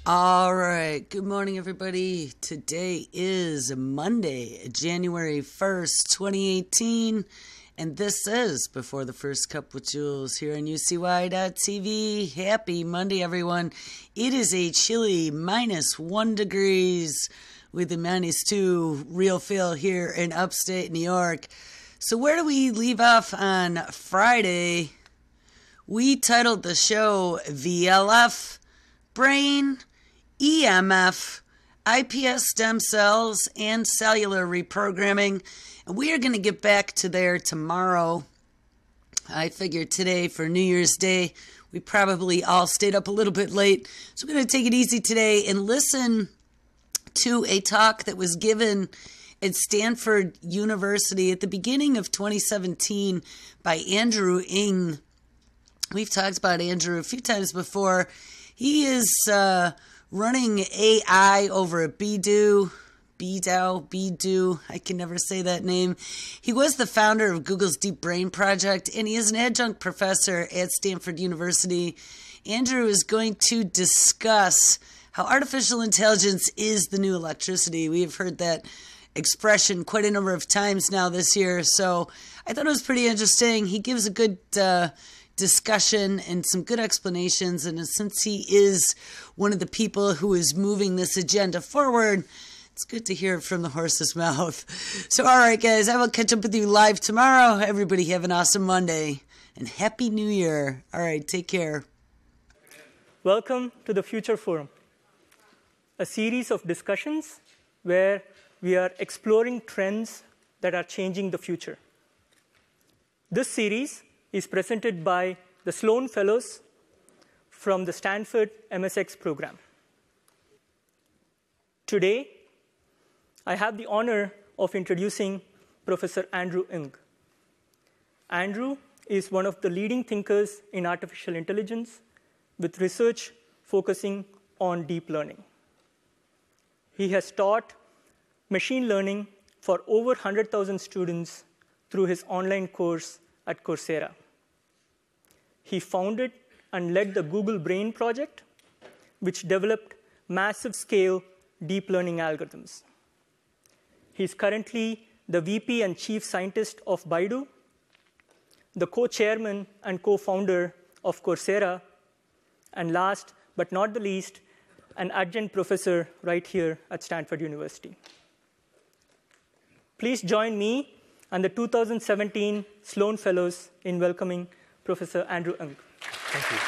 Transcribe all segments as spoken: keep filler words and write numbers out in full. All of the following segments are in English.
All right. Good morning, everybody. Today is Monday, January first, twenty eighteen, and this is Before the First Cup with Jules here on U C Y dot T V. Happy Monday, everyone. It is a chilly minus one degrees with a minus two real feel here in upstate New York. So where do we leave off on Friday? We titled the show V L F, Brain, E M F, I P S stem cells, and cellular reprogramming. And we are going to get back to there tomorrow. I figured today for New Year's Day, we probably all stayed up a little bit late. So we're going to take it easy today and listen to a talk that was given at Stanford University at the beginning of twenty seventeen by Andrew Ng. We've talked about Andrew a few times before. He is uh, running A I over at Baidu, Baidu, Baidu, I can never say that name. He was the founder of Google's Deep Brain Project, and he is an adjunct professor at Stanford University. Andrew is going to discuss how artificial intelligence is the new electricity. We have heard that expression quite a number of times now this year, so I thought it was pretty interesting. He gives a good uh, discussion and some good explanations, and since he is one of the people who is moving this agenda forward, it's good to hear it from the horse's mouth. So all right, guys, I will catch up with you live tomorrow. Everybody have an awesome Monday and Happy New Year. All right, take care. Welcome to the Future Forum, a series of discussions where we are exploring trends that are changing the future. This series is presented by the Sloan Fellows from the Stanford M S X program. Today, I have the honor of introducing Professor Andrew Ng. Andrew is one of the leading thinkers in artificial intelligence with research focusing on deep learning. He has taught machine learning for over one hundred thousand students through his online course at Coursera. He founded and led the Google Brain project, which developed massive-scale deep learning algorithms. He's currently the V P and chief scientist of Baidu, the co-chairman and co-founder of Coursera, and last but not the least, an adjunct professor right here at Stanford University. Please join me and the two thousand seventeen Sloan Fellows in welcoming Professor Andrew Ng. Thank you.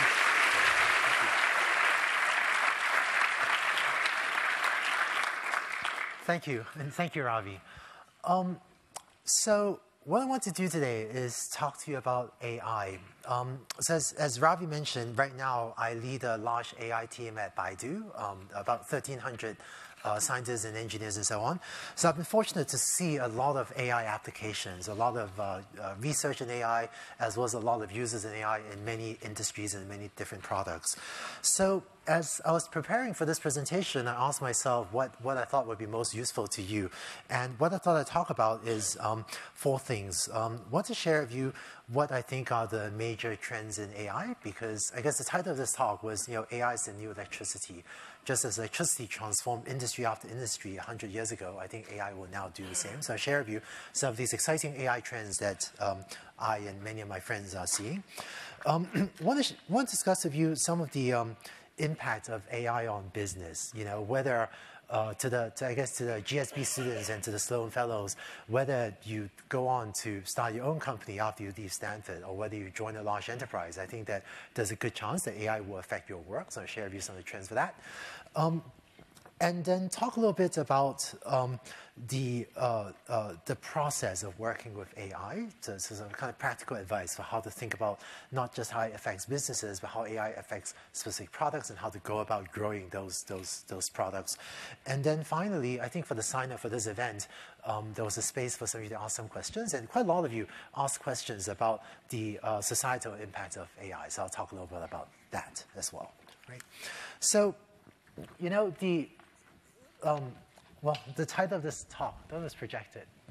Thank you, and thank you, Ravi. Um, so what I want to do today is talk to you about A I. Um, so as, as Ravi mentioned, right now I lead a large A I team at Baidu, um, about thirteen hundred Uh, scientists and engineers and so on. So I've been fortunate to see a lot of A I applications, a lot of uh, uh, research in A I, as well as a lot of users in A I in many industries and many different products. So as I was preparing for this presentation, I asked myself what, what I thought would be most useful to you. And what I thought I'd talk about is um, four things. Um, I want to share with you what I think are the major trends in A I, because I guess the title of this talk was, you know, A I is the new electricity. Just as electricity transformed industry after industry one hundred years ago, I think A I will now do the same. So I'll share with you some of these exciting A I trends that um, I and many of my friends are seeing. Um, I want to, want to discuss with you some of the um, impact of A I on business, you know, whether uh, to the, to, I guess, to the G S B students and to the Sloan Fellows, whether you go on to start your own company after you leave Stanford, or whether you join a large enterprise. I think that there's a good chance that A I will affect your work, so I'll share with you some of the trends for that. Um, and then talk a little bit about um, the, uh, uh, the process of working with A I, so, so some kind of practical advice for how to think about not just how it affects businesses, but how A I affects specific products and how to go about growing those, those, those products. And then finally, I think for the sign-up for this event, um, there was a space for some of you to ask some questions, and quite a lot of you asked questions about the uh, societal impact of A I, so I'll talk a little bit about that as well. Right? So, you know, the, um, well, the title of this talk, that was projected.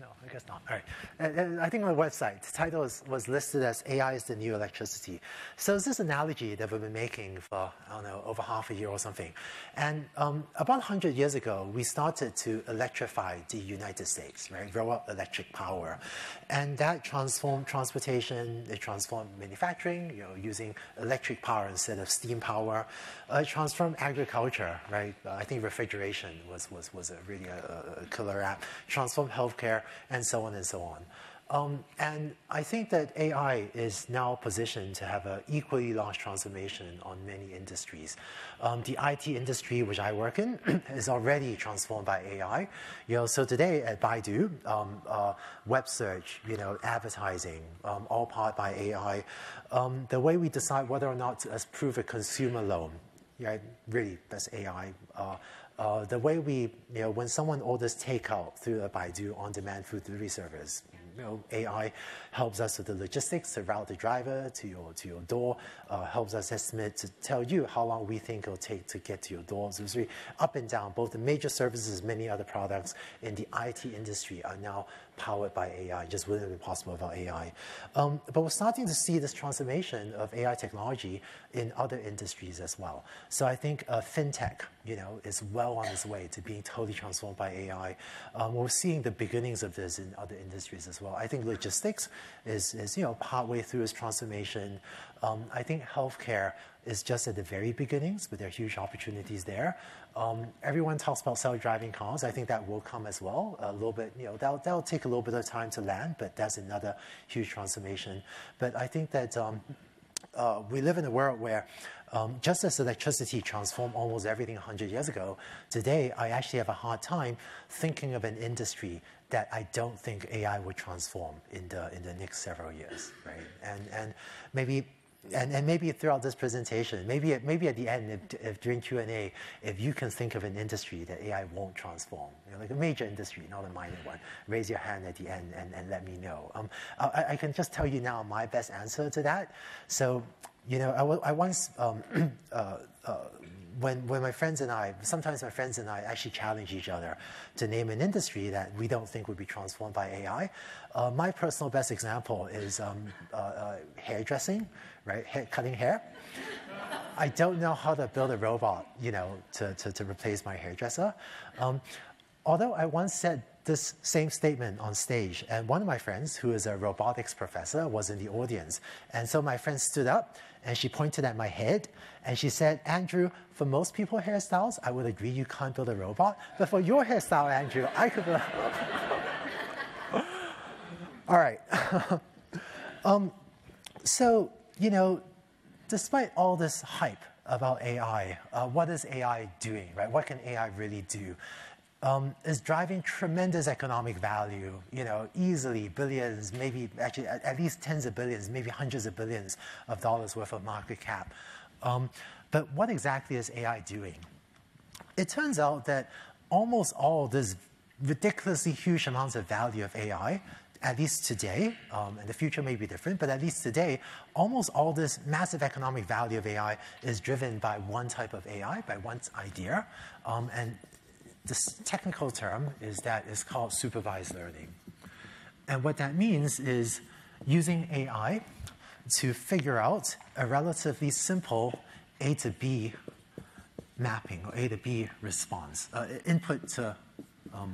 No, I guess not. All right. And, and I think on the website, the title was, was listed as A I is the new electricity. So it's this analogy that we've been making for, I don't know, over half a year or something. And um, about one hundred years ago, we started to electrify the United States, right? Roll out electric power. And that transformed transportation, it transformed manufacturing, you know, using electric power instead of steam power. Uh, it transformed agriculture, right? Uh, I think refrigeration was, was, was a really a, a killer app. Transformed healthcare, and so on and so on. Um, and I think that A I is now positioned to have an equally large transformation on many industries. Um, the I T industry, which I work in, is already transformed by A I. You know, so today at Baidu, um, uh, web search, you know, advertising, um, all powered by A I. Um, the way we decide whether or not to approve a consumer loan, right? Really, that's A I. Uh, Uh, the way we, you know, when someone orders takeout through a Baidu on-demand food delivery service, you know, A I helps us with the logistics to route the driver to your to your door, uh, helps us estimate to tell you how long we think it'll take to get to your door. So it's really up and down. Both the major services, many other products in the I T industry are now powered by A I. It just wouldn't have been possible without A I. Um, but we're starting to see this transformation of A I technology in other industries as well. So I think uh, fintech, you know, is well on its way to being totally transformed by A I. Um, we're seeing the beginnings of this in other industries as well. I think logistics is, is you know, partway through its transformation. Um, I think healthcare is just at the very beginnings, but there are huge opportunities there. Um, everyone talks about self-driving cars. I think that will come as well. A little bit, you know, that'll, that'll take a little bit of time to land, but that's another huge transformation. But I think that um, uh, we live in a world where um, just as electricity transformed almost everything one hundred years ago, today I actually have a hard time thinking of an industry that I don't think A I would transform in the in the next several years, right? And and maybe. And, and maybe throughout this presentation, maybe at, maybe at the end, if, if during Q and A, if you can think of an industry that A I won't transform, you know, like a major industry, not a minor one, raise your hand at the end and, and let me know. Um, I, I can just tell you now my best answer to that. So, you know, I, I once, um, uh, uh, when, when my friends and I, sometimes my friends and I actually challenge each other to name an industry that we don't think would be transformed by A I. Uh, my personal best example is um, uh, uh, hairdressing, right? Hair, cutting hair. I don't know how to build a robot, you know, to, to, to replace my hairdresser. Um, although I once said this same statement on stage, and one of my friends, who is a robotics professor, was in the audience. And so my friend stood up, and she pointed at my head, and she said, Andrew, for most people hairstyles, I would agree you can't build a robot, but for your hairstyle, Andrew, I could build a All right. um, so, you know, despite all this hype about A I, uh, what is A I doing, right? What can A I really do? Um, is driving tremendous economic value, you know, easily billions, maybe actually at, at least tens of billions, maybe hundreds of billions of dollars worth of market cap. Um, but what exactly is A I doing? It turns out that almost all this ridiculously huge amounts of value of A I, at least today, um, and the future may be different, but at least today, almost all this massive economic value of A I is driven by one type of A I, by one idea. Um, and this technical term is that it's called supervised learning. And what that means is using A I to figure out a relatively simple A to B mapping or A to B response, uh, input to um,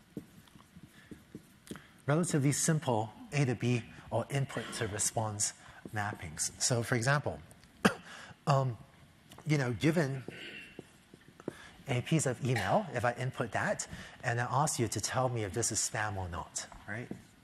relatively simple A to B or input to response mappings. So for example, um, you know, given a piece of email, if I input that, and I ask you to tell me if this is spam or not, right?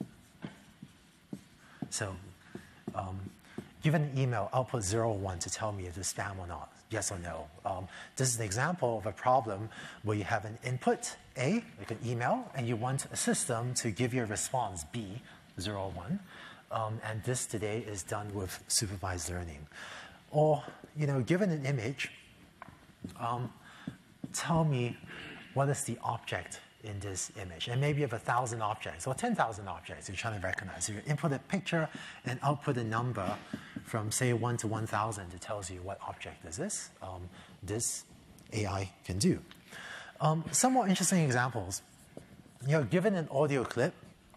So um, given an email, output zero or one to tell me if it's spam or not, yes or no. Um, this is an example of a problem where you have an input, A, like an email, and you want a system to give you a response, B, zero or one. Um, and this today is done with supervised learning. Or, you know, given an image, um, tell me what is the object in this image. And maybe you have a thousand objects or ten thousand objects you're trying to recognize. So you input a picture and output a number from, say, one to one thousand that tells you what object is this. Um, this A I can do. Um, some more interesting examples. You know, given an audio clip,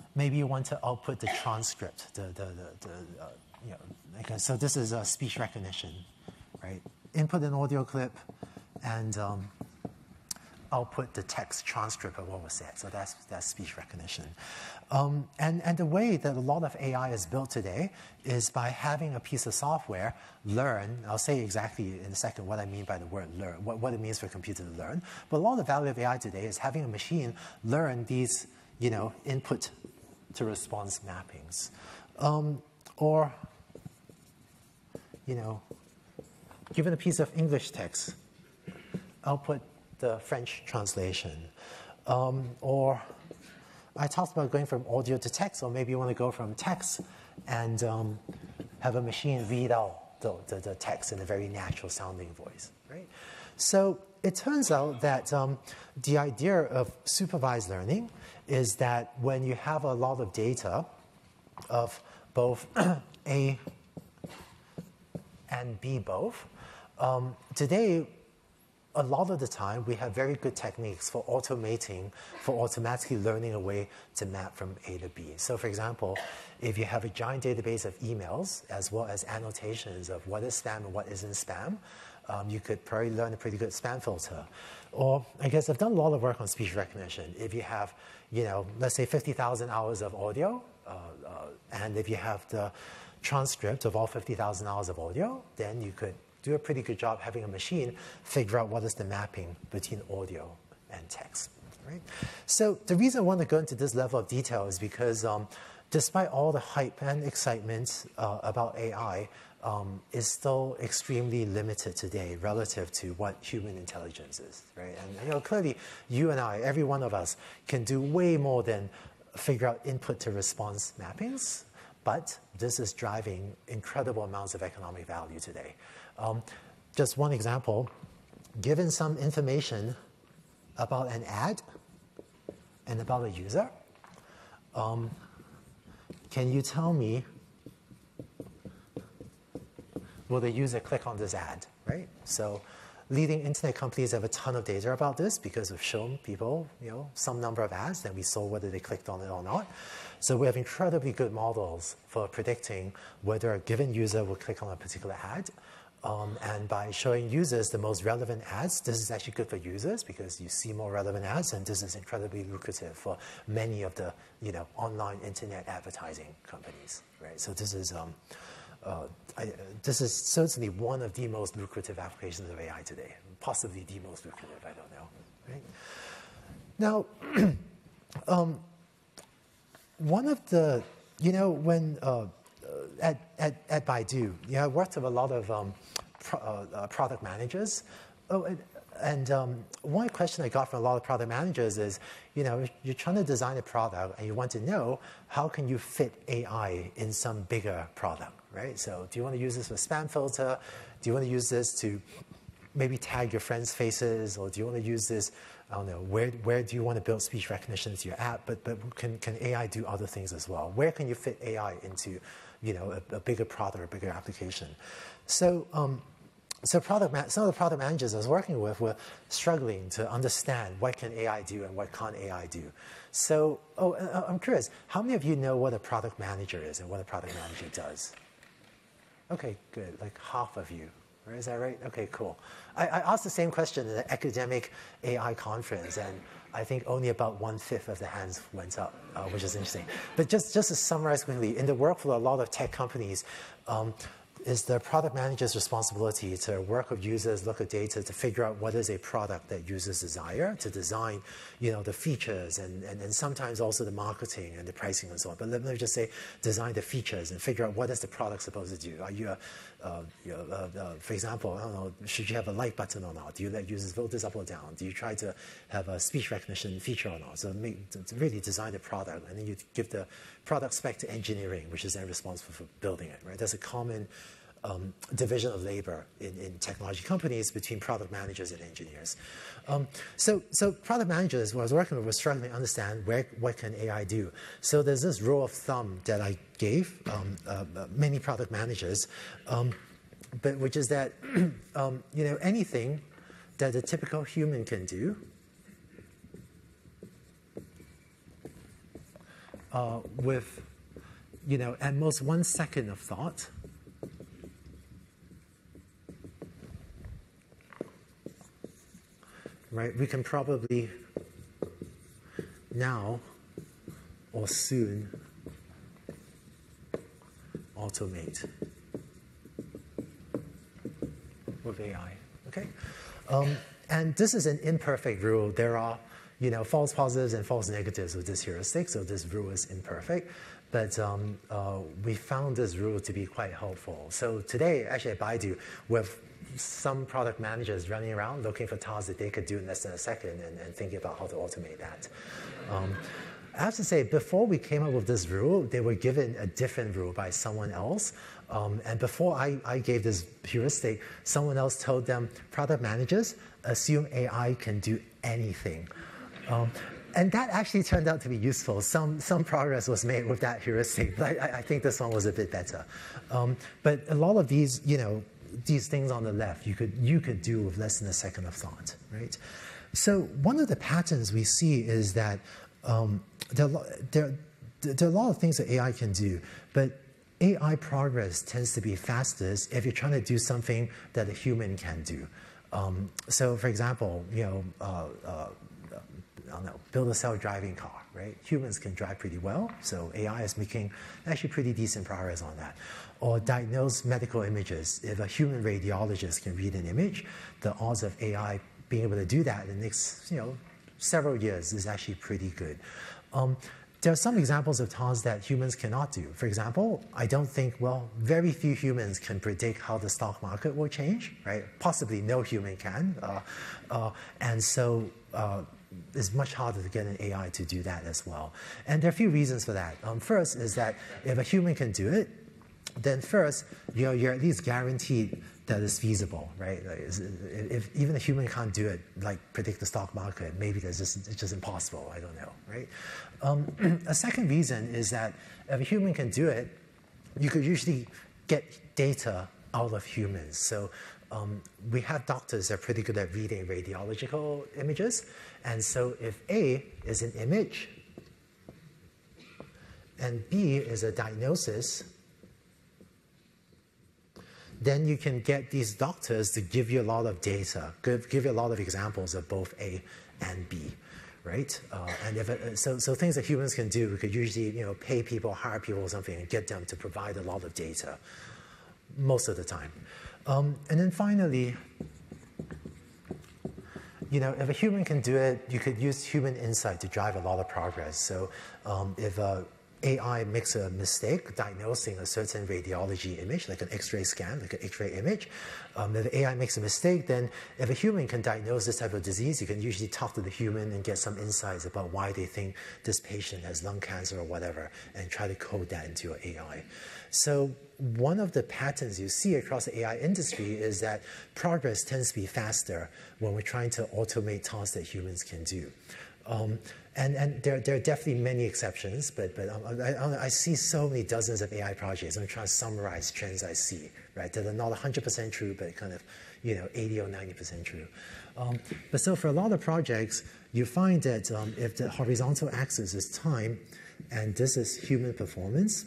maybe you want to output the transcript, the, the, the, the uh, you know, like, so this is a speech recognition, right? Input an audio clip and um, output the text transcript of what was said. So that's, that's speech recognition. Um, and, and the way that a lot of A I is built today is by having a piece of software learn. I'll say exactly in a second what I mean by the word learn, what, what it means for a computer to learn. But a lot of the value of A I today is having a machine learn these, you know, input to response mappings. Um, or, you know, given a piece of English text, output the French translation. Um, or I talked about going from audio to text, or maybe you want to go from text and um, have a machine read out the, the, the text in a very natural sounding voice, right? So it turns out that um, the idea of supervised learning is that when you have a lot of data of both A and B both, um, today, a lot of the time, we have very good techniques for automating, for automatically learning a way to map from A to B. So for example, if you have a giant database of emails, as well as annotations of what is spam and what isn't spam, um, you could probably learn a pretty good spam filter. Or I guess I've done a lot of work on speech recognition. If you have, you know, let's say fifty thousand hours of audio, uh, uh, and if you have the transcript of all fifty thousand hours of audio, then you could do a pretty good job having a machine figure out what is the mapping between audio and text, right? So the reason I want to go into this level of detail is because um, despite all the hype and excitement uh, about A I, um, is still extremely limited today relative to what human intelligence is, right? And you know, clearly, you and I, every one of us, can do way more than figure out input to response mappings, but this is driving incredible amounts of economic value today. Um, just one example, given some information about an ad and about a user, um, can you tell me, will the user click on this ad, right? So leading internet companies have a ton of data about this because we've shown people, you know, some number of ads, and we saw whether they clicked on it or not. So we have incredibly good models for predicting whether a given user will click on a particular ad. Um, and by showing users the most relevant ads, this is actually good for users because you see more relevant ads, and this is incredibly lucrative for many of the, you know, online internet advertising companies, right? So this is, um, uh, I, uh, this is certainly one of the most lucrative applications of A I today, possibly the most lucrative, I don't know, right? Now, um, one of the, you know, when uh, at, at, at Baidu, you know, I worked with a lot of um, pro, uh, uh, product managers. Oh, and, and um, one question I got from a lot of product managers is, you know, you're trying to design a product and you want to know how can you fit A I in some bigger product, right? So do you want to use this for spam filter? Do you want to use this to maybe tag your friends' faces? Or do you want to use this, I don't know, where, where do you want to build speech recognition into your app? But, but can, can A I do other things as well? Where can you fit A I into, you know, a, a bigger product or a bigger application? So, um, so product man some of the product managers I was working with were struggling to understand what can A I do and what can't A I do. So, oh, I'm curious, how many of you know what a product manager is and what a product manager does? Okay, good, like half of you. Is that right? Okay, cool. I, I asked the same question at an academic A I conference, and I think only about one-fifth of the hands went up, uh, which is interesting. But just, just to summarize quickly, in the workflow, a lot of tech companies, um, is the product manager's responsibility to work with users, look at data, to figure out what is a product that users desire, to design, you know, the features and, and, and sometimes also the marketing and the pricing and so on. But let me just say, design the features and figure out what is the product supposed to do. Are you, a, uh, you know, uh, uh, for example, I don't know, should you have a like button or not? Do you let users vote this up or down? Do you try to have a speech recognition feature or not? So make, to really design the product, and then you give the product spec to engineering, which is then responsible for building it, right? That's a common Um, division of labor in, in technology companies between product managers and engineers. Um, so, so product managers, when I was working with, were struggling to understand where, what can A I do. So there's this rule of thumb that I gave um, uh, many product managers, um, but which is that um, you know, anything that a typical human can do, uh, with, you know, at most one second of thought, right, we can probably now or soon automate with A I, okay? Um, and this is an imperfect rule. There are, you know, false positives and false negatives with this heuristic, so this rule is imperfect. But um, uh, we found this rule to be quite helpful. So today, actually at Baidu, with some product managers running around looking for tasks that they could do in less than a second and, and thinking about how to automate that. Um, I have to say, before we came up with this rule, they were given a different rule by someone else. Um, and before I, I gave this heuristic, someone else told them, product managers, assume A I can do anything. Um, and that actually turned out to be useful. Some, some progress was made with that heuristic, but I, I think this one was a bit better. Um, but a lot of these, you know, these things on the left, you could, you could do with less than a second of thought, right? So one of the patterns we see is that um, there, there, there are a lot of things that A I can do, but A I progress tends to be fastest if you're trying to do something that a human can do. Um, so for example, you know, uh, uh, I don't know, build a self-driving car, right? Humans can drive pretty well, so A I is making actually pretty decent progress on that. Or diagnose medical images. If a human radiologist can read an image, the odds of A I being able to do that in the next, you know, several years is actually pretty good. Um, there are some examples of tasks that humans cannot do. For example, I don't think, well, very few humans can predict how the stock market will change, right? Possibly no human can. Uh, uh, and so, uh, it's much harder to get an A I to do that as well. And there are a few reasons for that. Um, first is that if a human can do it, then first, you know, you're at least guaranteed that it's feasible, right? Like, if even a human can't do it, like predict the stock market, maybe that's just, it's just impossible, I don't know, right? Um, a second reason is that if a human can do it, you could usually get data out of humans. So um, we have doctors that are pretty good at reading radiological images. And so if A is an image and B is a diagnosis, then you can get these doctors to give you a lot of data, give, give you a lot of examples of both A and B, right? Uh, and if it, so, so things that humans can do, we could usually, you know, pay people, hire people or something and get them to provide a lot of data most of the time. Um, and then finally, you know, if a human can do it, you could use human insight to drive a lot of progress. So um, if a A I makes a mistake diagnosing a certain radiology image, like an X-ray scan, like an X-ray image. Um, if A I makes a mistake, then if a human can diagnose this type of disease, you can usually talk to the human and get some insights about why they think this patient has lung cancer or whatever, and try to code that into your A I. So one of the patterns you see across the A I industry is that progress tends to be faster when we're trying to automate tasks that humans can do. Um, and and there, there are definitely many exceptions, but, but I, I see so many dozens of A I projects. I'm trying to summarize trends I see, right, that are not one hundred percent true, but kind of, you know, eighty or ninety percent true. Um, but so for a lot of projects, you find that um, if the horizontal axis is time, and this is human performance,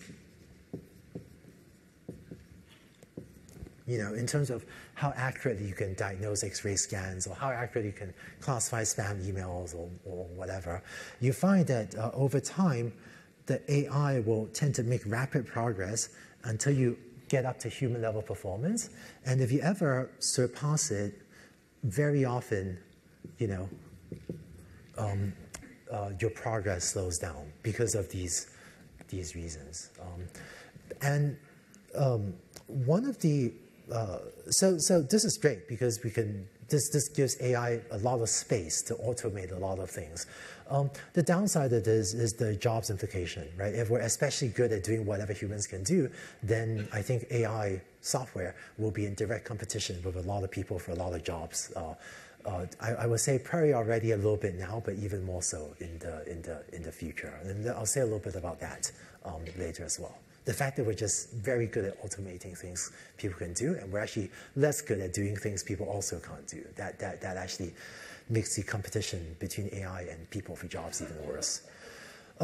you know, in terms of how accurately you can diagnose X-ray scans or how accurately you can classify spam emails or, or whatever, you find that uh, over time, the A I will tend to make rapid progress until you get up to human-level performance. And if you ever surpass it, very often, you know, um, uh, your progress slows down because of these, these reasons. Um, and um, one of the Uh, so, so this is great because we can. This this gives A I a lot of space to automate a lot of things. Um, the downside of this is the jobs implication, right? If we're especially good at doing whatever humans can do, then I think A I software will be in direct competition with a lot of people for a lot of jobs. Uh, uh, I, I would say probably already a little bit now, but even more so in the in the in the future. And I'll say a little bit about that um, later as well. The fact that we're just very good at automating things people can do, and we're actually less good at doing things people also can't do. That, that, that actually makes the competition between A I and people for jobs even worse. Um,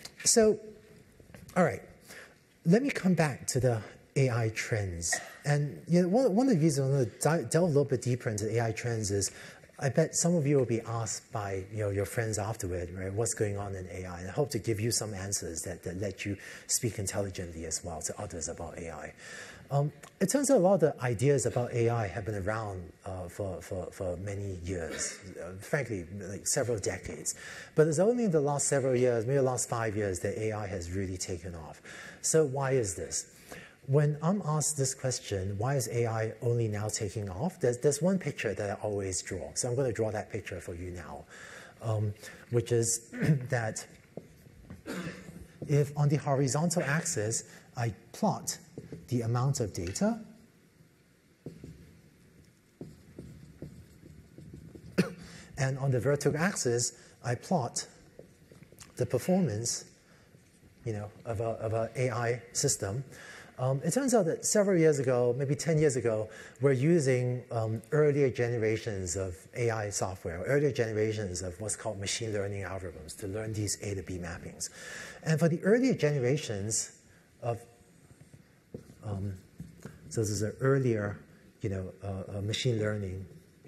so, all right, let me come back to the A I trends. And you know, one, one of the reasons I want to delve a little bit deeper into A I trends is I bet some of you will be asked by you know, your friends afterward, right, what's going on in A I. And I hope to give you some answers that, that let you speak intelligently as well to others about A I. Um, it turns out a lot of the ideas about A I have been around uh, for, for, for many years, uh, frankly, like several decades. But it's only in the last several years, maybe the last five years, that A I has really taken off. So why is this? When I'm asked this question, why is A I only now taking off? There's, there's one picture that I always draw. So I'm going to draw that picture for you now, um, which is that if on the horizontal axis, I plot the amount of data and on the vertical axis, I plot the performance you know, of an of a A I system. Um, it turns out that several years ago, maybe ten years ago, we're using um, earlier generations of A I software, earlier generations of what's called machine learning algorithms to learn these A to B mappings. And for the earlier generations of, um, so this is an earlier, you know, uh, uh, machine learning.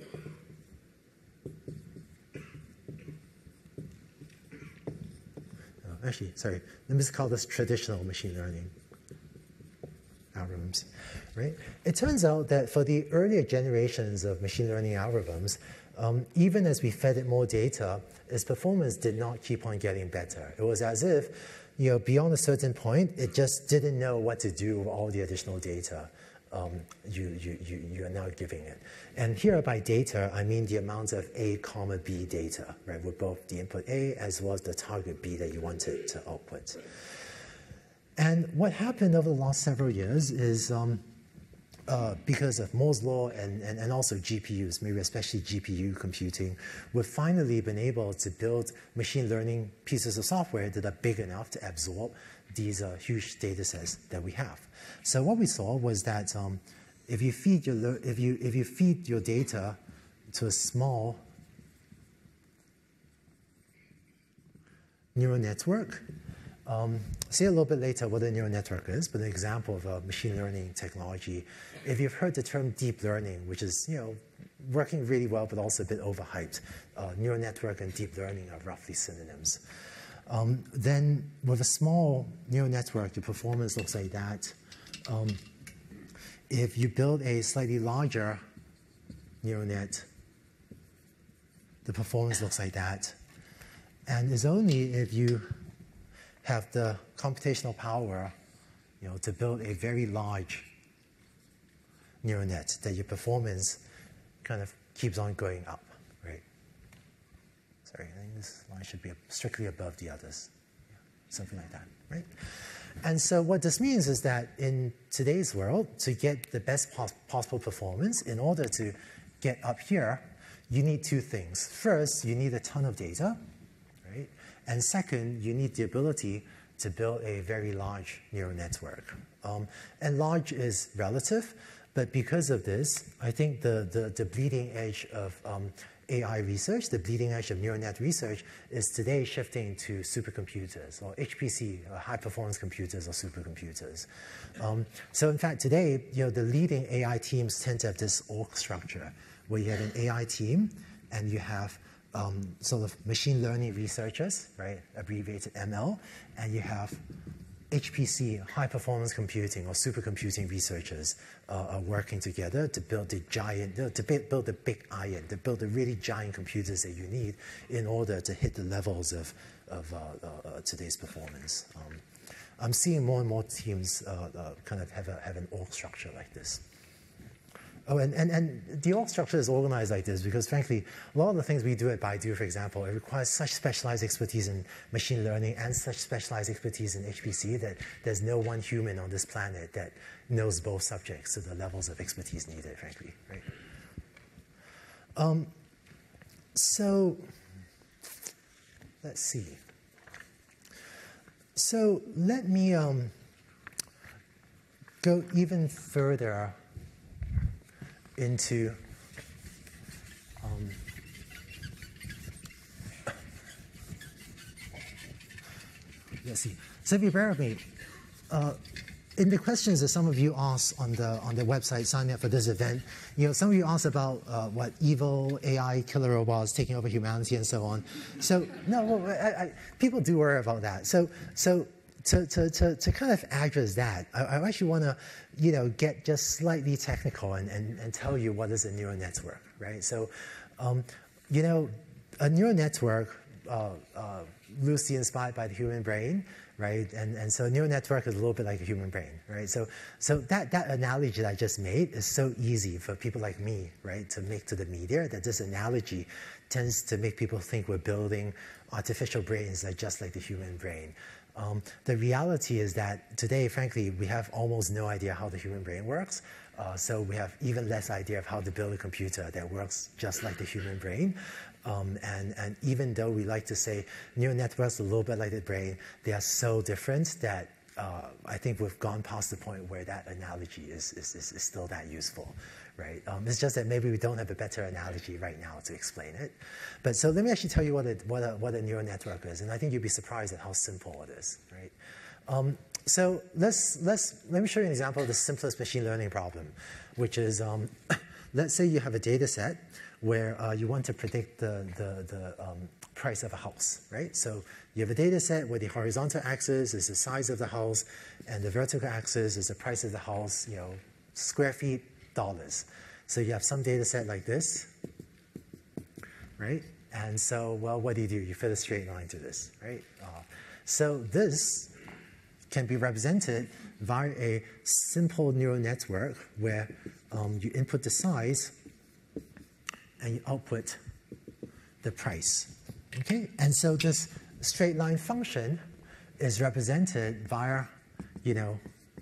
Uh, actually, sorry, let me just call this traditional machine learning algorithms, right? It turns out that for the earlier generations of machine learning algorithms, um, even as we fed it more data, its performance did not keep on getting better. It was as if, you know, beyond a certain point, it just didn't know what to do with all the additional data um, you, you, you, you are now giving it. And here by data, I mean the amount of A comma B data, right, with both the input A as well as the target B that you wanted to output. And what happened over the last several years is um, uh, because of Moore's law and, and, and also G P Us, maybe especially G P U computing, we've finally been able to build machine learning pieces of software that are big enough to absorb these uh, huge data sets that we have. So what we saw was that um, if you feed your if you if you feed your data to a small neural network. Um, see a little bit later what a neural network is, but an example of a machine learning technology. If you've heard the term deep learning, which is you know working really well but also a bit overhyped, uh, neural network and deep learning are roughly synonyms. Um, then with a small neural network, the performance looks like that. Um, if you build a slightly larger neural net, the performance looks like that. And it's only if you have the computational power, you know, to build a very large neural net that your performance kind of keeps on going up, right? Sorry, I think this line should be strictly above the others, yeah, something like that, right? And so what this means is that in today's world, to get the best pos possible performance, in order to get up here, you need two things. First, you need a ton of data, right? And second, you need the ability to build a very large neural network. Um, and large is relative, but because of this, I think the, the, the bleeding edge of um, A I research, the bleeding edge of neural net research is today shifting to supercomputers, or H P C, or high-performance computers, or supercomputers. Um, so in fact, today, you know, the leading A I teams tend to have this org structure, where you have an A I team, and you have um, sort of machine learning researchers, right, abbreviated M L, and you have H P C, high-performance computing, or supercomputing researchers uh, are working together to build the giant, to build the big iron, to build the really giant computers that you need in order to hit the levels of, of uh, uh, today's performance. Um, I'm seeing more and more teams uh, uh, kind of have, a, have an org structure like this. Oh, and, and, and the org structure is organized like this because, frankly, a lot of the things we do at Baidu, for example, it requires such specialized expertise in machine learning and such specialized expertise in H P C that there's no one human on this planet that knows both subjects to the levels of expertise needed, frankly, right? Um, so, let's see. So let me um, go even further into um, let's see. So if you bear with me, uh, in the questions that some of you asked on the on the website signing up for this event, you know, some of you asked about uh, what evil A I killer robots taking over humanity and so on. So no, well, I, I, people do worry about that. So so to to to, to kind of address that, I, I actually want to, you know, get just slightly technical and, and and tell you what is a neural network, right? So, um, you know, a neural network, uh, uh, loosely inspired by the human brain. Right, and and so a neural network is a little bit like a human brain, right? So so that that analogy that I just made is so easy for people like me, right, to make to the media. That this analogy tends to make people think we're building artificial brains that just like the human brain. Um, the reality is that today, frankly, we have almost no idea how the human brain works. Uh, so we have even less idea of how to build a computer that works just like the human brain. Um, and, and even though we like to say neural networks are a little bit like the brain, they are so different that uh, I think we've gone past the point where that analogy is, is, is, is still that useful, right? Um, it's just that maybe we don't have a better analogy right now to explain it. But so let me actually tell you what a, what a, what a neural network is, and I think you'd be surprised at how simple it is, right? Um, so let's, let's, let me show you an example of the simplest machine learning problem, which is, um, let's say you have a data set where uh, you want to predict the, the, the um, price of a house, right? So you have a data set where the horizontal axis is the size of the house, and the vertical axis is the price of the house, you know, square feet, dollars. So you have some data set like this, right? And so, well, what do you do? You fit a straight line to this, right? Uh, so this can be represented via a simple neural network where um, you input the size and you output the price, okay? And so this straight line function is represented via, you know,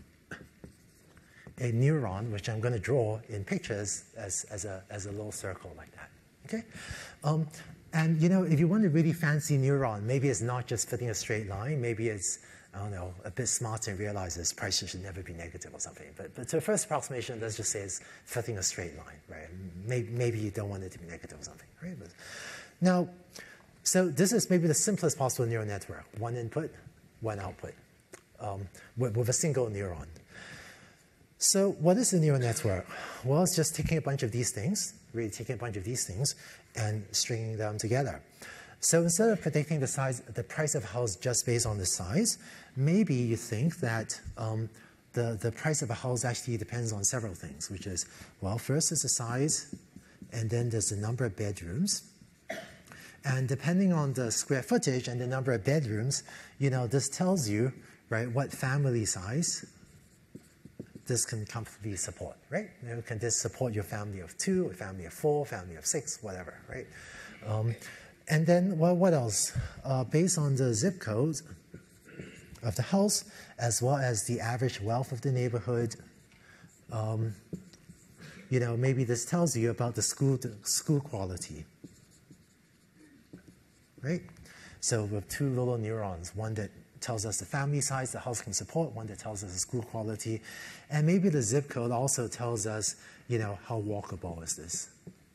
a neuron, which I'm going to draw in pictures as, as, a, as a little circle like that, okay? Um, and, you know, if you want a really fancy neuron, maybe it's not just fitting a straight line, maybe it's, I don't know, a bit smarter and realizes prices should never be negative or something. But, but to a first approximation, let's just say it's fitting a straight line, right? Maybe, maybe you don't want it to be negative or something, right? But now, so this is maybe the simplest possible neural network. One input, one output, um, with, with a single neuron. So what is a neural network? Well, it's just taking a bunch of these things, really taking a bunch of these things and stringing them together. So instead of predicting the size, the price of a house just based on the size, maybe you think that um, the, the price of a house actually depends on several things, which is, well, first is the size, and then there's the number of bedrooms. And depending on the square footage and the number of bedrooms, you know, this tells you, right, what family size this can comfortably support, right? You know, can this support your family of two, a family of four, family of six, whatever, right? Um, And then, well, what else? Uh, based on the zip code of the house, as well as the average wealth of the neighborhood, um, you know, maybe this tells you about the school, the school quality, right? So with two little neurons, one that tells us the family size the house can support, one that tells us the school quality, and maybe the zip code also tells us, you know, how walkable is this,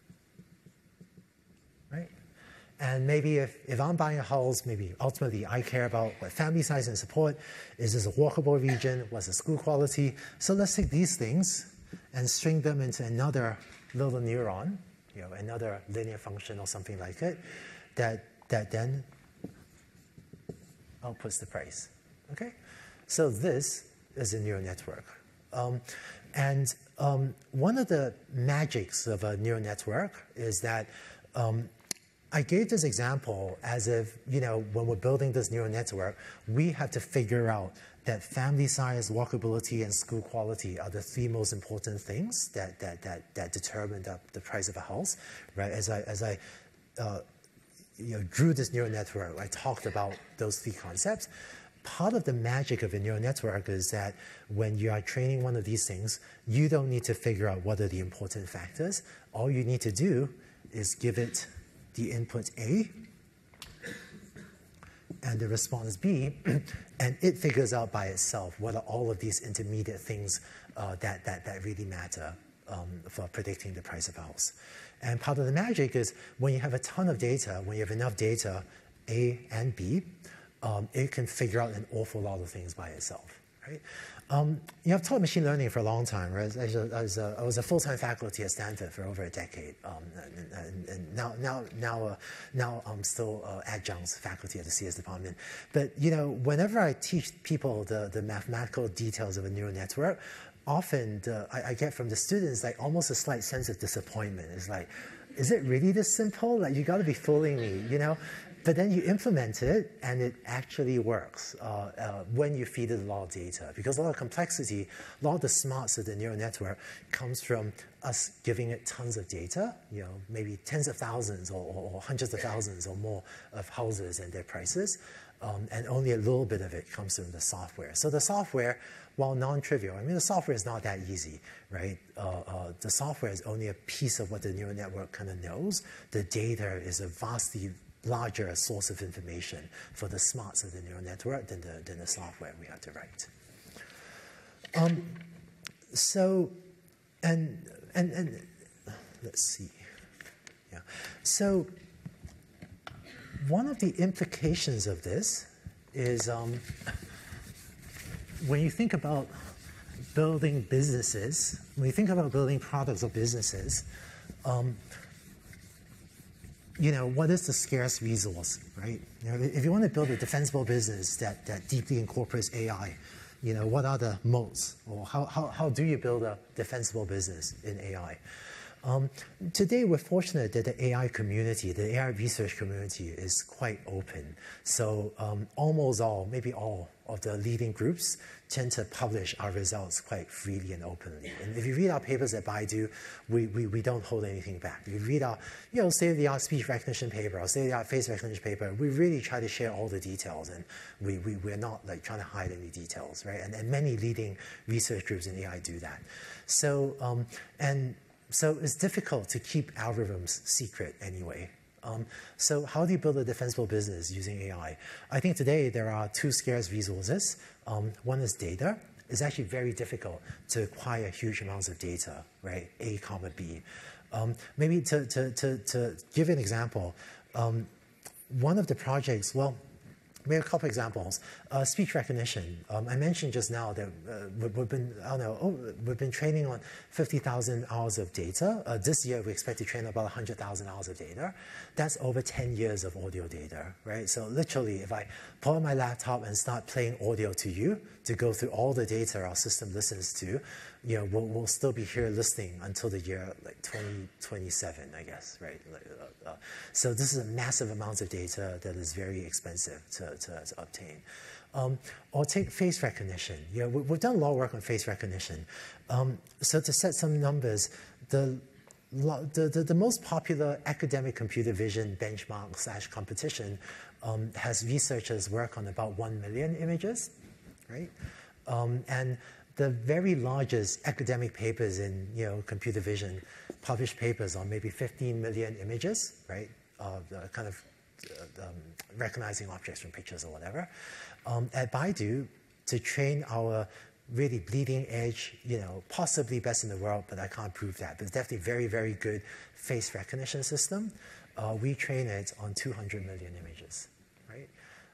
right? And maybe if, if I'm buying a house, maybe ultimately I care about what family size and support. Is this a walkable region? What's the school quality? So let's take these things and string them into another little neuron, you know, another linear function or something like it, that, that then outputs the price, okay? So this is a neural network. Um, and um, one of the magics of a neural network is that um, I gave this example as if, you know, when we're building this neural network, we have to figure out that family size, walkability, and school quality are the three most important things that that that, that determine the, the price of a house, right? As I as I uh, you know, drew this neural network, I talked about those three concepts. Part of the magic of a neural network is that when you are training one of these things, you don't need to figure out what are the important factors. All you need to do is give it the input A and the response B, and it figures out by itself what are all of these intermediate things uh, that, that, that really matter um, for predicting the price of a house. And part of the magic is when you have a ton of data, when you have enough data, A and B, um, it can figure out an awful lot of things by itself, right? Um, you know, I've taught machine learning for a long time, right? I was a, I was a, I was a full-time faculty at Stanford for over a decade, um, and, and, and now, now, now, uh, now I'm still uh, adjunct faculty at the C S department. But you know, whenever I teach people the, the mathematical details of a neural network, often the, I, I get from the students like almost a slight sense of disappointment. It's like, is it really this simple? Like, you got to be fooling me, you know? But then you implement it, and it actually works uh, uh, when you feed it a lot of data. Because a lot of complexity, a lot of the smarts of the neural network comes from us giving it tons of data, you know, maybe tens of thousands or, or, or hundreds of thousands or more of houses and their prices. Um, and only a little bit of it comes from the software. So the software, while non-trivial, I mean, the software is not that easy, right? Uh, uh, the software is only a piece of what the neural network kind of knows. The data is a vastly larger source of information for the smarts of the neural network than the, than the software we have to write. Um, so, and, and, and let's see. Yeah. So, one of the implications of this is um, when you think about building businesses, when you think about building products or businesses, um, you know, what is the scarce resource, right? You know, if you want to build a defensible business that, that deeply incorporates A I, you know, what are the moats? Or how, how, how do you build a defensible business in A I? Um, today, we're fortunate that the A I community, the A I research community, is quite open. So um, almost all, maybe all, of the leading groups tend to publish our results quite freely and openly. And if you read our papers at Baidu, we, we, we don't hold anything back. If you read our, you know, state-of-the-art speech recognition paper or state-of-the-art face recognition paper, we really try to share all the details, and we, we, we're not like trying to hide any details, right? And, and many leading research groups in A I do that. So, um, and So it's difficult to keep algorithms secret anyway. Um, so how do you build a defensible business using A I? I think today there are two scarce resources. Um, one is data. It's actually very difficult to acquire huge amounts of data, right? A comma B. Um, maybe to, to, to, to give an example, um, one of the projects, well, maybe a couple examples. Uh, speech recognition. Um, I mentioned just now that uh, we've been, I don't know, oh, we've been training on fifty thousand hours of data. Uh, this year, we expect to train about one hundred thousand hours of data. That's over ten years of audio data, right? So literally, if I pull out my laptop and start playing audio to you to go through all the data our system listens to, you know, we'll, we'll still be here listening until the year like twenty twenty-seven, I guess, right? Like, uh, uh, so this is a massive amount of data that is very expensive to, to, to obtain. Um, or take face recognition. You know, we, we've done a lot of work on face recognition. Um, so to set some numbers, the, the, the, the most popular academic computer vision benchmark slash competition um, has researchers work on about one million images, right? Um, and the very largest academic papers in, you know, computer vision, published papers on maybe fifteen million images, right? Uh, the kind of uh, um, recognizing objects from pictures or whatever. Um, at Baidu, to train our really bleeding edge, you know, possibly best in the world, but I can't prove that, but it's definitely very, very good face recognition system. Uh, we train it on two hundred million images, right?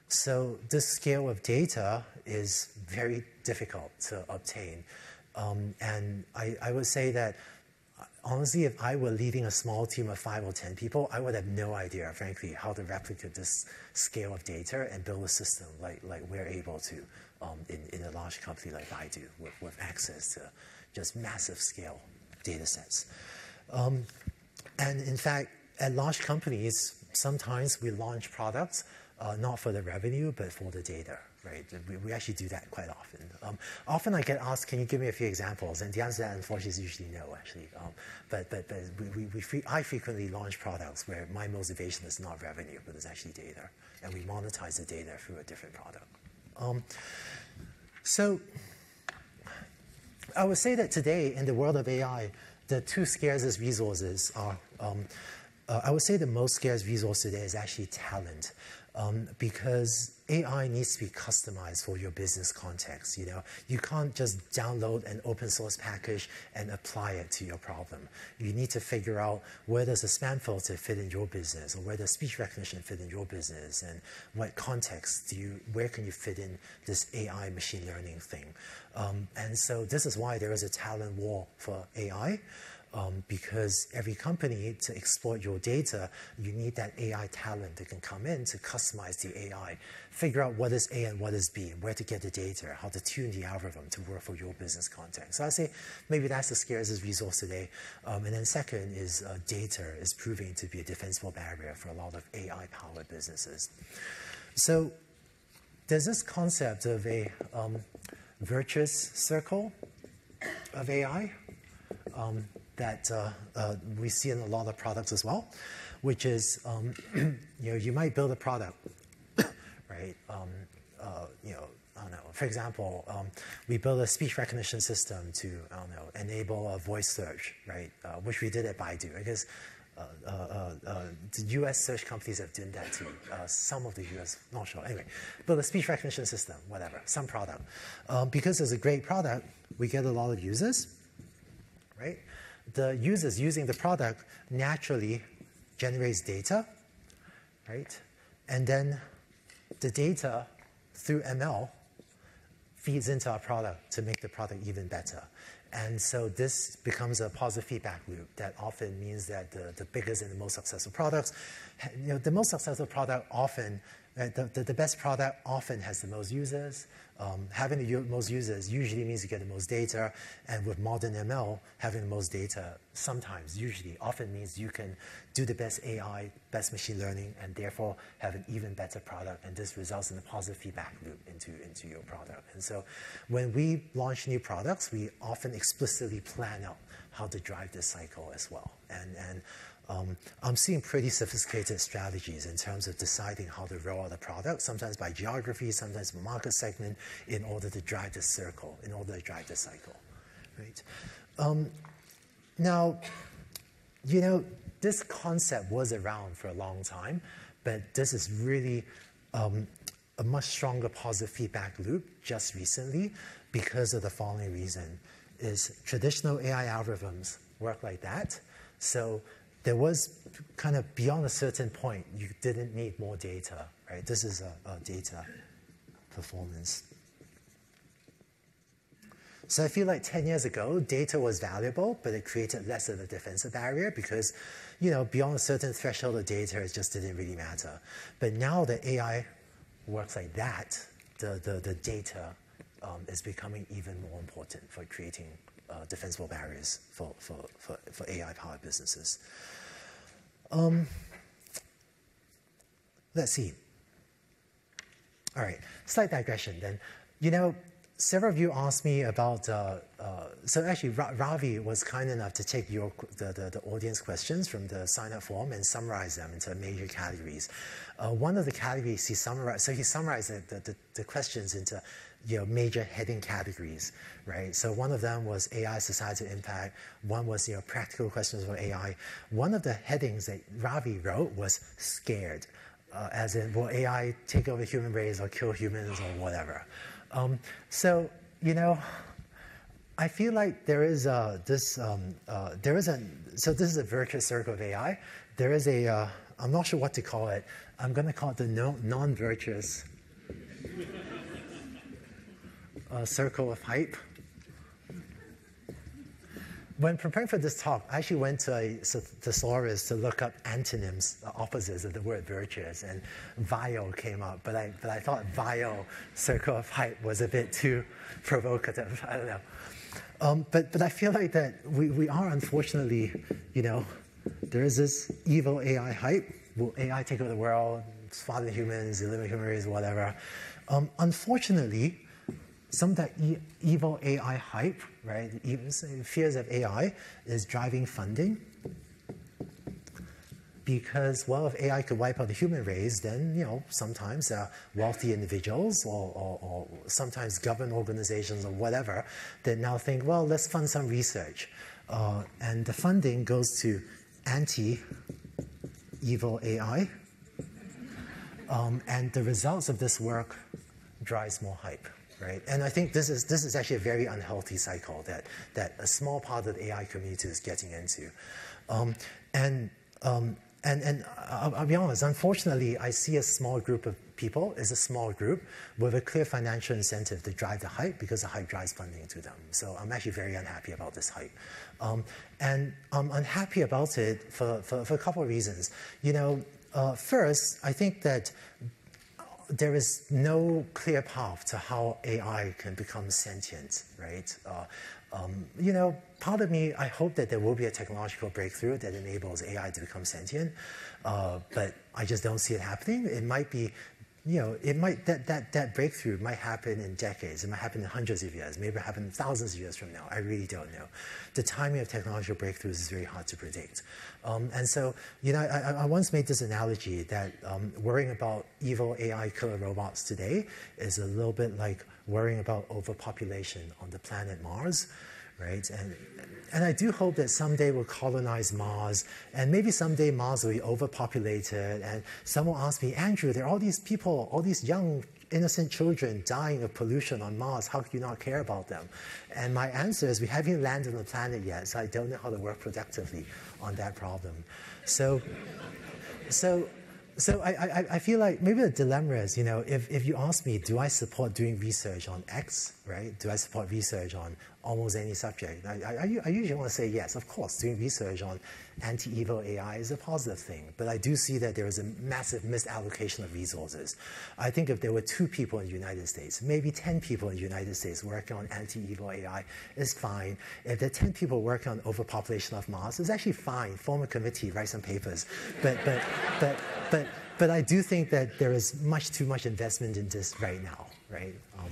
So this scale of data is very difficult to obtain. Um, and I, I would say that, honestly, if I were leading a small team of five or ten people, I would have no idea, frankly, how to replicate this scale of data and build a system like, like we're able to um, in, in a large company like Baidu with, with access to just massive scale data sets. Um, and in fact, at large companies, sometimes we launch products uh, not for the revenue, but for the data. Right? We, we actually do that quite often. Um, often I get asked, can you give me a few examples? And the answer to that, unfortunately, is usually no, actually. Um, but but, but we, we, we free, I frequently launch products where my motivation is not revenue, but it's actually data. And we monetize the data through a different product. Um, so I would say that today, in the world of A I, the two scarcest resources are, um, uh, I would say the most scarce resource today is actually talent. Um, because A I needs to be customized for your business context. You know, you can't just download an open source package and apply it to your problem. You need to figure out where does a spam filter fit in your business, or where does speech recognition fit in your business, and what context do you, where can you fit in this A I machine learning thing. Um, and so this is why there is a talent war for A I. Um, because every company, to exploit your data, you need that A I talent that can come in to customize the A I, figure out what is A and what is B, and where to get the data, how to tune the algorithm to work for your business context. So I say maybe that's the scarcest resource today. Um, and then second is uh, data is proving to be a defensible barrier for a lot of A I-powered businesses. So there's this concept of a um, virtuous circle of A I. Um, that uh, uh, we see in a lot of products as well, which is, um, you know, you might build a product, right? Um, uh, you know, I don't know, for example, um, we built a speech recognition system to, I don't know, enable a voice search, right? Uh, which we did at Baidu, because uh, uh, uh, uh, the U S search companies have done that too. Uh, some of the U S, not sure, anyway. Build a speech recognition system, whatever, some product. Um, because it's a great product, we get a lot of users, right? The users using the product naturally generates data, right? And then the data through M L feeds into our product to make the product even better. And so this becomes a positive feedback loop that often means that the, the biggest and the most successful products, you know, the most successful product often, uh, the, the, the best product often has the most users. Um, having the most users usually means you get the most data, and with modern M L, having the most data sometimes, usually, often means you can do the best A I, best machine learning, and therefore have an even better product, and this results in a positive feedback loop into, into your product. And so when we launch new products, we often explicitly plan out how to drive this cycle as well. And, and Um, I'm seeing pretty sophisticated strategies in terms of deciding how to roll out a product, sometimes by geography, sometimes by market segment, in order to drive the circle, in order to drive the cycle, right? Um, now, you know, this concept was around for a long time, but this is really um, a much stronger positive feedback loop just recently because of the following reason, is traditional A I algorithms work like that. So there was kind of beyond a certain point, you didn't need more data, right? This is a, a data performance. So I feel like ten years ago, data was valuable, but it created less of a defensive barrier because, you know, beyond a certain threshold of data, it just didn't really matter. But now that A I works like that, the, the, the data um, is becoming even more important for creating Uh, defensible barriers for, for, for, for A I-powered businesses. Um, let's see. All right, slight digression then. You know, several of you asked me about, uh, uh, so actually Ra Ravi was kind enough to take your, the, the, the audience questions from the sign-up form and summarize them into major categories. Uh, one of the categories he summarized, so he summarized the, the, the, the questions into you know, major heading categories, right? So one of them was A I societal impact. One was, you know, practical questions for A I. One of the headings that Ravi wrote was scared, uh, as in, will A I take over human race or kill humans or whatever? Um, so, you know, I feel like there is a, this, um, uh, there is a, so this is a virtuous circle of A I. There is a, uh, I'm not sure what to call it. I'm going to call it the no, non-virtuous Uh, circle of hype. When preparing for this talk, I actually went to a thesaurus to look up antonyms, the opposites of the word virtuous, and vile came up. But I, but I thought vile circle of hype was a bit too provocative. I don't know. Um, but, but I feel like that we, we are unfortunately, you know, there is this evil A I hype. Will A I take over the world, slaughter humans, eliminate human race, whatever? Um, unfortunately, some of that e evil A I hype, right, even fears of A I, is driving funding. Because, well, if A I could wipe out the human race, then, you know, sometimes uh, wealthy individuals or, or, or sometimes government organizations or whatever, that now think, well, let's fund some research. Uh, and the funding goes to anti-evil A I. Um, and the results of this work drives more hype, right? And I think this is, this is actually a very unhealthy cycle that, that a small part of the A I community is getting into. Um, and, um, and, and I'll, I'll be honest, unfortunately, I see a small group of people is a small group with a clear financial incentive to drive the hype because the hype drives funding to them. So I'm actually very unhappy about this hype. Um, and I'm unhappy about it for, for, for a couple of reasons. You know, uh, first, I think that there is no clear path to how A I can become sentient, right? Uh, um, you know, part of me, I hope that there will be a technological breakthrough that enables A I to become sentient, uh, but I just don't see it happening. It might be, you know, it might, that, that, that breakthrough might happen in decades. It might happen in hundreds of years, maybe happen thousands of years from now. I really don't know. The timing of technological breakthroughs is very hard to predict. Um, and so, you know, I, I once made this analogy that um, worrying about evil A I killer robots today is a little bit like worrying about overpopulation on the planet Mars, right? And, and I do hope that someday we'll colonize Mars, and maybe someday Mars will be overpopulated, and someone will ask me, Andrew, there are all these people, all these young, innocent children dying of pollution on Mars. How can you not care about them? And my answer is we haven't landed on the planet yet, so I don't know how to work productively on that problem. So, so, so I, I, I feel like maybe the dilemma is, you know, if, if you ask me, do I support doing research on X, right? Do I support research on almost any subject? I, I, I usually want to say yes, of course. Doing research on anti-evil A I is a positive thing. But I do see that there is a massive misallocation of resources. I think if there were two people in the United States, maybe ten people in the United States working on anti-evil A I, is fine. If there are ten people working on overpopulation of Mars, it's actually fine. Form a committee, write some papers. But, but, but, but, but I do think that there is much too much investment in this right now, right? Um,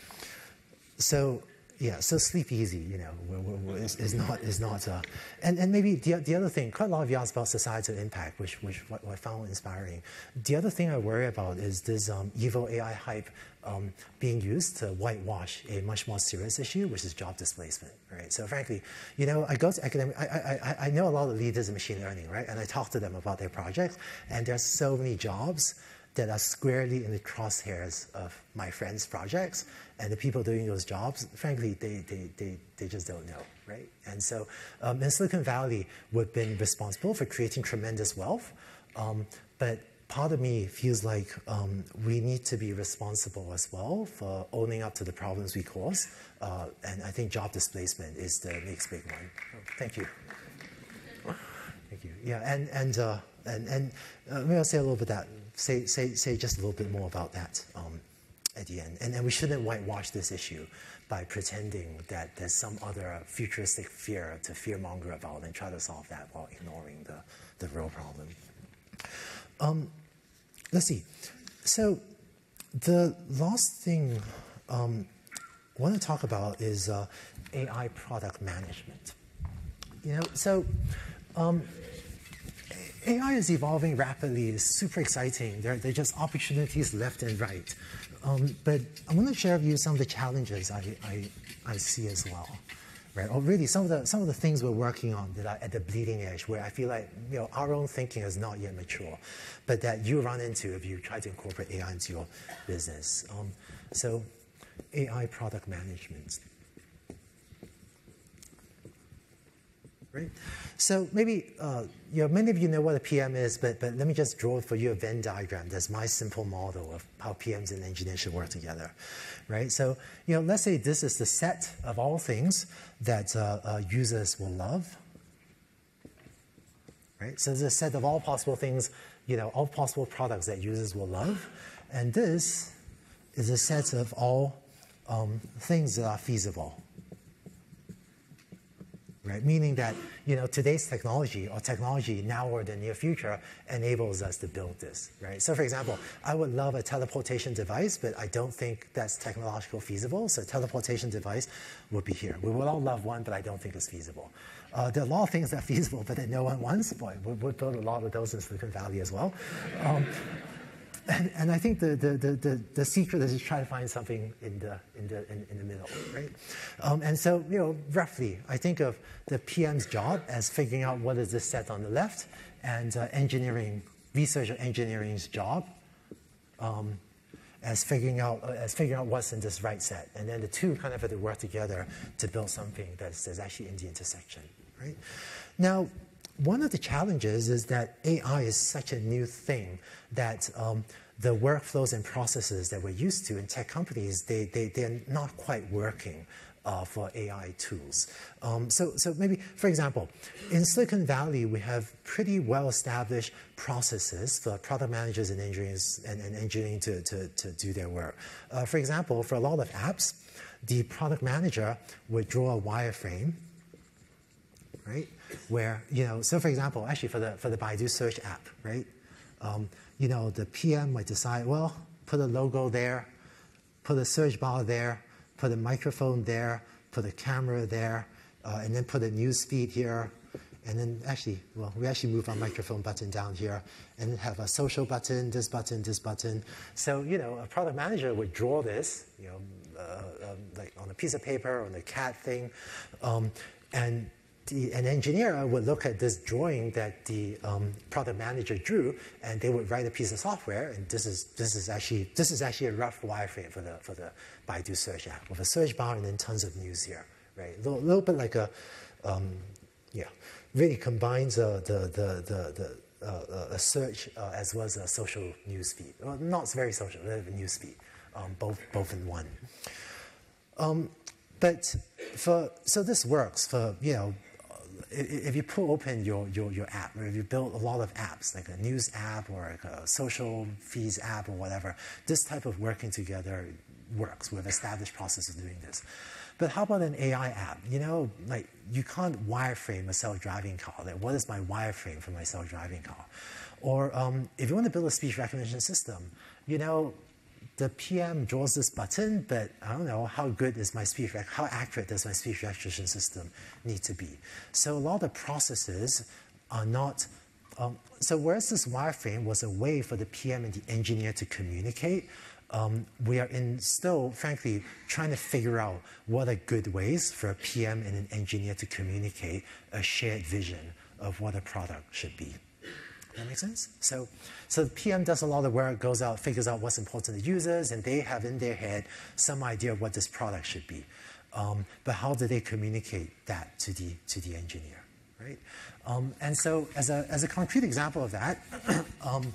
so. Yeah, so sleep easy, you know, is, is not, is not uh, and, and maybe the, the other thing, quite a lot of you asked about societal impact, which, which what I found inspiring. The other thing I worry about is this um, evil A I hype um, being used to whitewash a much more serious issue, which is job displacement, right? So frankly, you know, I go to academic, I, I, I know a lot of leaders in machine learning, right? And I talk to them about their projects, and there's so many jobs that are squarely in the crosshairs of my friends' projects, and the people doing those jobs, frankly, they, they, they, they just don't know, right? And so um, in Silicon Valley, we've been responsible for creating tremendous wealth, um, but part of me feels like um, we need to be responsible as well for owning up to the problems we cause, uh, and I think job displacement is the next big one. Thank you. Thank you. Yeah, and, and, uh, and, and uh, maybe I'll say a little bit that. Say, say, say just a little bit more about that um, at the end. And, and we shouldn't whitewash this issue by pretending that there's some other futuristic fear to fearmonger about and try to solve that while ignoring the, the real problem. Um, let's see. So the last thing um, I want to talk about is uh, A I product management. You know, so um, A I is evolving rapidly. It's super exciting. There, there are just opportunities left and right. Um, but I want to share with you some of the challenges I, I, I see as well. Right? Or really, some of, the, some of the things we're working on that are at the bleeding edge, where I feel like you know, our own thinking is not yet mature, but that you run into if you try to incorporate A I into your business. Um, so A I product management. Right? So maybe uh, you know, many of you know what a P M is, but, but let me just draw for you a Venn diagram. That's my simple model of how P Ms and engineers should work together. Right? So you know, let's say this is the set of all things that uh, uh, users will love. Right? So this is a set of all possible things, you know, all possible products that users will love. And this is a set of all um, things that are feasible. Right? Meaning that you know, today's technology or technology now or the near future enables us to build this. Right? So for example, I would love a teleportation device, but I don't think that's technological feasible. So a teleportation device would be here. We would all love one, but I don't think it's feasible. Uh, there are a lot of things that are feasible, but that no one wants. Boy, we would build a lot of those in Silicon Valley as well. Um, And, and I think the, the, the, the secret is to try to find something in the, in the, in, in the middle, right? Um, and so, you know, roughly, I think of the P M's job as figuring out what is this set on the left, and uh, engineering, research or engineering's job um, as figuring out uh, as figuring out what's in this right set, and then the two kind of have to work together to build something that's, that's actually in the intersection, right? Now, one of the challenges is that A I is such a new thing that um, the workflows and processes that we're used to in tech companies, they, they, they're not quite working uh, for A I tools. Um, so, so maybe, for example, in Silicon Valley, we have pretty well-established processes for product managers and engineers and, and engineering to, to, to do their work. Uh, for example, for a lot of apps, the product manager would draw a wireframe, right? Where, you know, so for example, actually for the, for the Baidu search app, right? Um, you know, the P M might decide, well, put a logo there, put a search bar there, put a microphone there, put a camera there, uh, and then put a news feed here. And then actually, well, we actually move our microphone button down here and then have a social button, this button, this button. So, you know, a product manager would draw this, you know, uh, um, like on a piece of paper, on a cat thing, um, and The, an engineer would look at this drawing that the um, product manager drew, and they would write a piece of software. And this is this is actually this is actually a rough wireframe for the for the Baidu search app with a search bar and then tons of news here, right? A little, little bit like a, um, yeah, really combines uh, the the the the uh, a search uh, as well as a social news feed. Well, not very social, but a news feed, um, both both in one. Um, but for so this works for, you know. If you pull open your, your, your app, or if you build a lot of apps, like a news app or like a social feeds app or whatever, this type of working together works. We have established processes of doing this. But how about an A I app? You know, like you can't wireframe a self-driving car. Like, what is my wireframe for my self-driving car? Or um, if you want to build a speech recognition system, you know, the P M draws this button, but I don't know how good is my speech, rec how accurate does my speech recognition system need to be? So a lot of processes are not, um, so whereas this wireframe was a way for the P M and the engineer to communicate, um, we are in still, frankly, trying to figure out what are good ways for a P M and an engineer to communicate a shared vision of what a product should be. That makes sense? So, so the P M does a lot of work, goes out, figures out what's important to users, and they have in their head some idea of what this product should be. Um, but how do they communicate that to the, to the engineer, right? Um, and so as a, as a concrete example of that, um,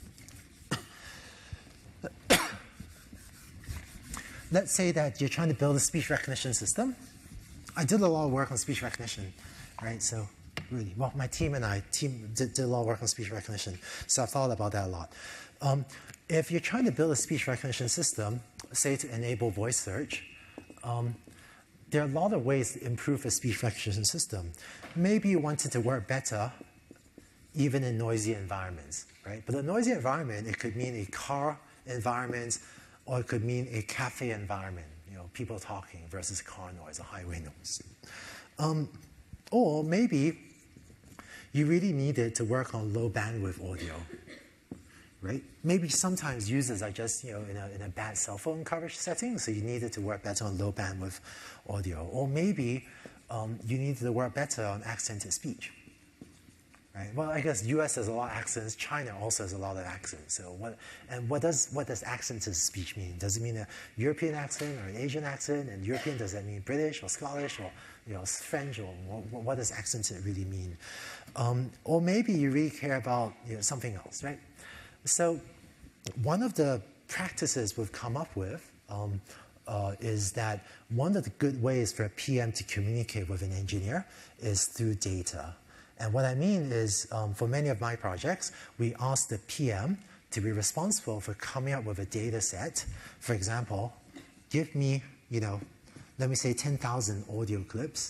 let's say that you're trying to build a speech recognition system. I did a lot of work on speech recognition, right? So really, well, my team and I team did, did a lot of work on speech recognition, so I've thought about that a lot. Um, if you're trying to build a speech recognition system, say to enable voice search, um, there are a lot of ways to improve a speech recognition system. Maybe you want it to work better even in noisy environments, right? But a noisy environment, it could mean a car environment, or it could mean a cafe environment, you know, people talking versus car noise or highway noise. Um, or maybe you really needed to work on low bandwidth audio, right? Maybe sometimes users are just, you know, in a, in a bad cell phone coverage setting, so you needed to work better on low bandwidth audio. Or maybe um, you needed to work better on accented speech, right? Well, I guess U S has a lot of accents. China also has a lot of accents. So what, and what does, what does accented speech mean? Does it mean a European accent or an Asian accent? And European, does that mean British or Scottish or, you know, French? Or what, what does accented really mean? Um, or maybe you really care about, you know, something else, right? So one of the practices we've come up with um, uh, is that one of the good ways for a P M to communicate with an engineer is through data. And what I mean is, um, for many of my projects, we ask the P M to be responsible for coming up with a data set. For example, give me, you know, let me say ten thousand audio clips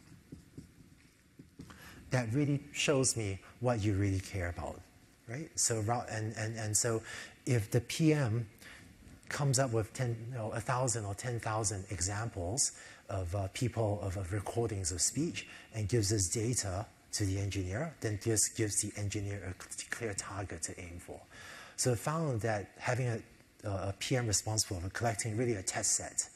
that really shows me what you really care about, right? So, and, and, and so if the P M comes up with ten, you know, one thousand or ten thousand examples of uh, people, of, of recordings of speech, and gives us data to the engineer, then this gives the engineer a clear target to aim for. So I found that having a, a P M responsible for collecting really a test set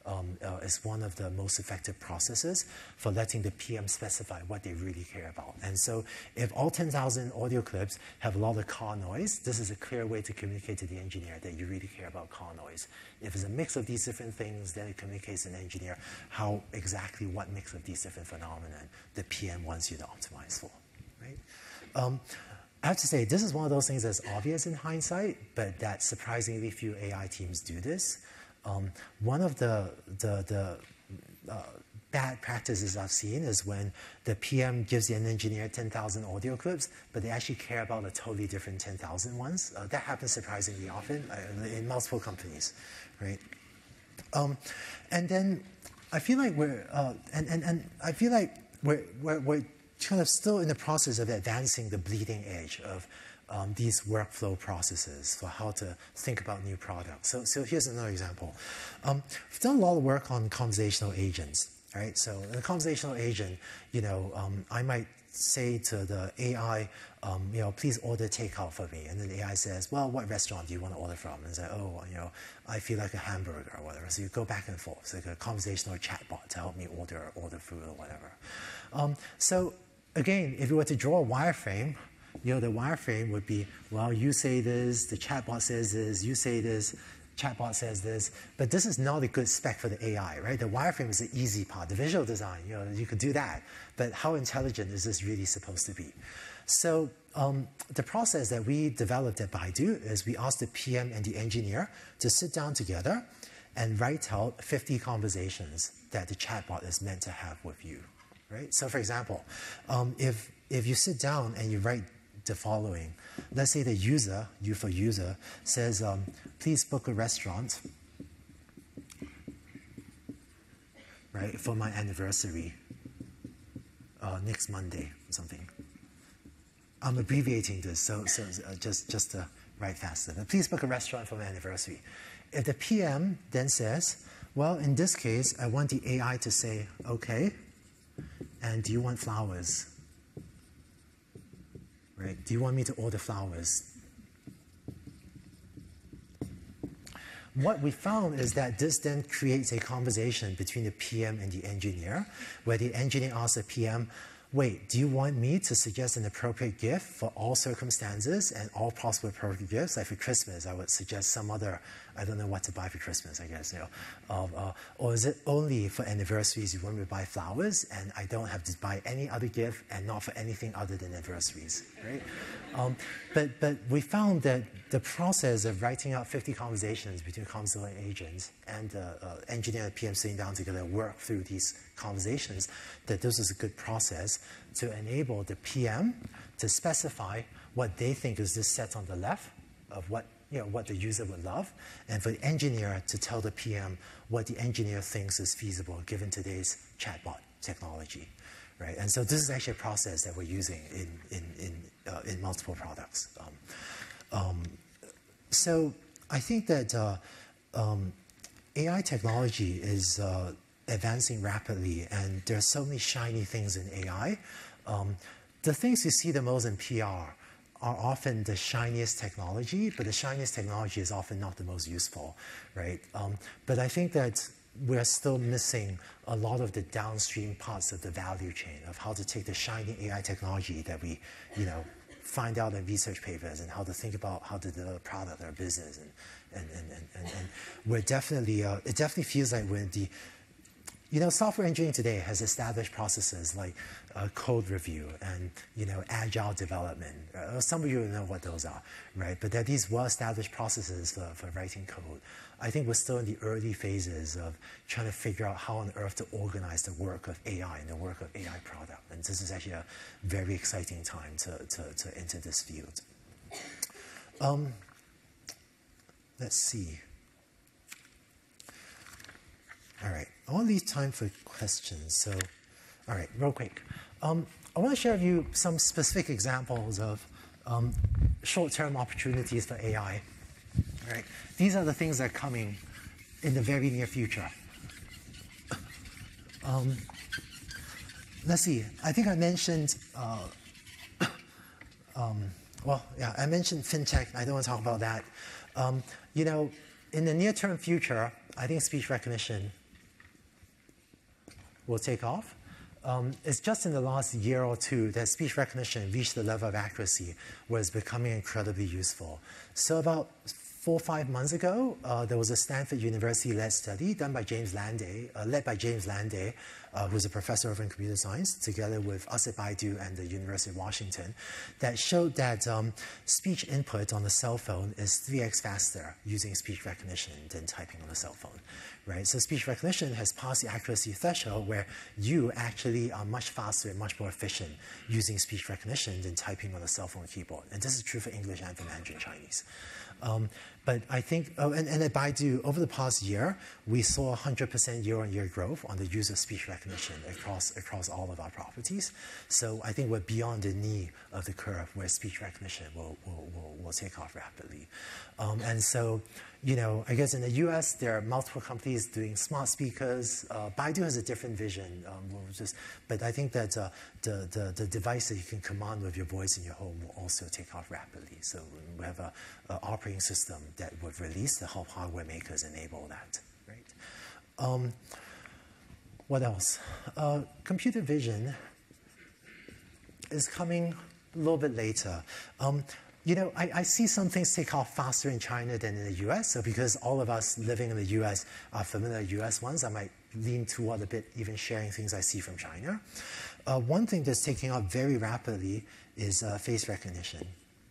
um, uh, is one of the most effective processes for letting the P M specify what they really care about. And so if all ten thousand audio clips have a lot of car noise, this is a clear way to communicate to the engineer that you really care about car noise. If it's a mix of these different things, then it communicates to an engineer how exactly what mix of these different phenomena the P M wants you to optimize for, right? Um, I have to say, this is one of those things that's obvious in hindsight, but that surprisingly few A I teams do this. Um, one of the, the, the uh, bad practices I've seen is when the P M gives an engineer ten thousand audio clips, but they actually care about a totally different ten thousand ones. Uh, that happens surprisingly often uh, in multiple companies, right? Um, and then I feel like we're, uh, and, and, and I feel like we're, we're, we're kind of still in the process of advancing the bleeding edge of um, these workflow processes for how to think about new products. So, so here's another example. Um, we've done a lot of work on conversational agents, right? So in a conversational agent, you know, um, I might say to the A I, um, you know, please order takeout for me. And then the A I says, well, what restaurant do you want to order from? And say, oh, you know, I feel like a hamburger or whatever. So you go back and forth. It's like a conversational chatbot to help me order order food or whatever. Um, so again, if you were to draw a wireframe, you know, the wireframe would be, well, you say this, the chatbot says this, you say this, chatbot says this, but this is not a good spec for the A I, right? The wireframe is the easy part. The visual design, you know, you could do that, but how intelligent is this really supposed to be? So um, the process that we developed at Baidu is we asked the P M and the engineer to sit down together and write out fifty conversations that the chatbot is meant to have with you, right? So for example, um, if, if you sit down and you write the following, let's say the user, you for user, says, um, please book a restaurant, right, for my anniversary uh, next Monday or something. I'm abbreviating this, so, so uh, just, just to write faster. But please book a restaurant for my anniversary. If the P M then says, well, in this case, I want the A I to say, okay, and do you want flowers? Right? Do you want me to order flowers? What we found is that this then creates a conversation between the P M and the engineer, where the engineer asks the P M, wait, do you want me to suggest an appropriate gift for all circumstances and all possible appropriate gifts? Like for Christmas, I would suggest some other, I don't know what to buy for Christmas, I guess. You know, uh, uh, or is it only for anniversaries you want me to buy flowers and I don't have to buy any other gift and not for anything other than anniversaries, right? um, but, but we found that the process of writing out fifty conversations between conversational agents and the uh, engineer and P M sitting down together work through these conversations, that this is a good process to enable the P M to specify what they think is this set on the left of what, you know, what the user would love, and for the engineer to tell the P M what the engineer thinks is feasible given today's chatbot technology, right? And so this is actually a process that we're using in, in, in, uh, in multiple products. Um, um, so I think that uh, um, A I technology is uh, advancing rapidly, and there are so many shiny things in A I. Um, the things you see the most in P R are often the shiniest technology, but the shiniest technology is often not the most useful, right? Um, but I think that we're still missing a lot of the downstream parts of the value chain of how to take the shiny A I technology that we, you know, find out in research papers and how to think about how to develop a product or business. And, and, and, and, and, and we're definitely, uh, it definitely feels like we're in the, you know, software engineering today has established processes like uh, code review and, you know, agile development. Uh, some of you know what those are, right? But they're these well-established processes for, for writing code. I think we're still in the early phases of trying to figure out how on earth to organize the work of A I and the work of A I product. And this is actually a very exciting time to, to, to enter this field. Um, let's see. All right, I want to leave time for questions. So, all right, real quick. Um, I want to share with you some specific examples of um, short-term opportunities for A I. All right, these are the things that are coming in the very near future. Um, let's see. I think I mentioned. Uh, um, well, yeah, I mentioned fintech. I don't want to talk about that. Um, you know, in the near-term future, I think speech recognition will take off. Um, it's just in the last year or two that speech recognition reached the level of accuracy where it's becoming incredibly useful. So about four or five months ago, uh, there was a Stanford University-led study done by James Landay, uh, led by James Landay, uh, who's a professor over in computer science, together with us at Baidu and the University of Washington, that showed that um, speech input on the cell phone is three x faster using speech recognition than typing on the cell phone. Right? So speech recognition has passed the accuracy threshold where you actually are much faster and much more efficient using speech recognition than typing on a cell phone keyboard. And this is true for English and for Mandarin Chinese. Um, but I think, oh, and, and at Baidu, over the past year, we saw one hundred percent year-on-year growth on the use of speech recognition across, across all of our properties. So I think we're beyond the knee of the curve where speech recognition will, will, will, will take off rapidly. Um, and so, you know, I guess in the U S, there are multiple companies doing smart speakers. Uh, Baidu has a different vision. Um, we'll just, but I think that uh, the, the, the device that you can command with your voice in your home will also take off rapidly. So we have an operating system that would release to help hardware makers enable that. Right? Um, what else? Uh, computer vision is coming a little bit later. Um, You know, I, I see some things take off faster in China than in the U S. So because all of us living in the U S are familiar with U S ones, I might lean toward a bit even sharing things I see from China. Uh, one thing that's taking off very rapidly is uh, face recognition.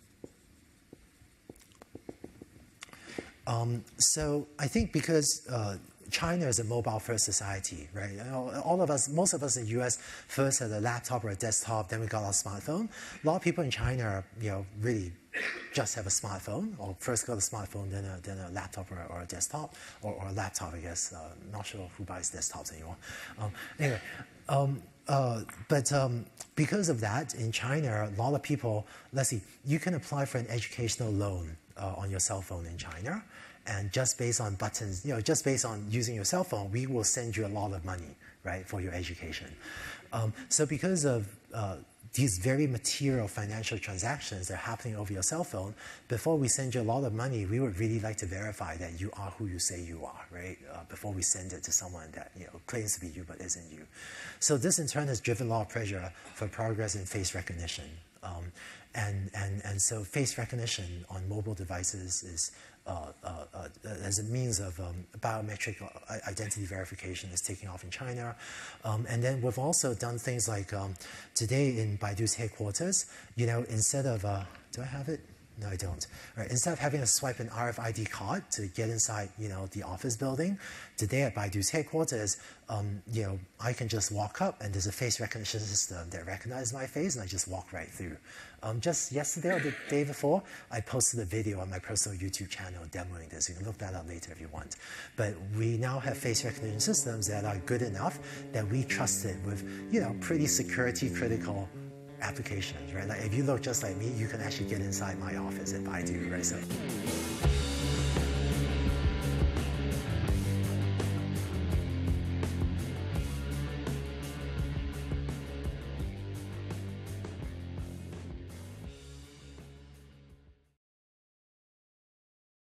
Um, so I think because uh, China is a mobile-first society, right? You know, all of us, most of us in the U S first had a laptop or a desktop, then we got our smartphone. A lot of people in China, you know, really just have a smartphone, or first got a smartphone, then a, then a laptop or, or a desktop, or, or a laptop, I guess. Uh, not sure who buys desktops anymore. Um, anyway, um, uh, but um, because of that, in China, a lot of people, let's see, you can apply for an educational loan uh, on your cell phone in China. And just based on buttons, you know, just based on using your cell phone, we will send you a lot of money, right, for your education. Um, so because of uh, these very material financial transactions that are happening over your cell phone, before we send you a lot of money, we would really like to verify that you are who you say you are, right, uh, before we send it to someone that, you know, claims to be you but isn't you. So this in turn has driven a lot of pressure for progress in face recognition. Um, and, and, and so face recognition on mobile devices is Uh, uh, uh, as a means of um, biometric identity verification is taking off in China. Um, and then we've also done things like um, today in Baidu's headquarters, you know, instead of, uh, do I have it? No, I don't. Right, instead of having to swipe an R F I D card to get inside, you know, the office building, today at Baidu's headquarters, um, you know, I can just walk up and there's a face recognition system that recognizes my face and I just walk right through. Um, just yesterday or the day before, I posted a video on my personal YouTube channel demoing this. You can look that up later if you want. But we now have face recognition systems that are good enough that we trust it with, you know, pretty security critical applications, right? Like if you look just like me, you can actually get inside my office at Baidu, right? So.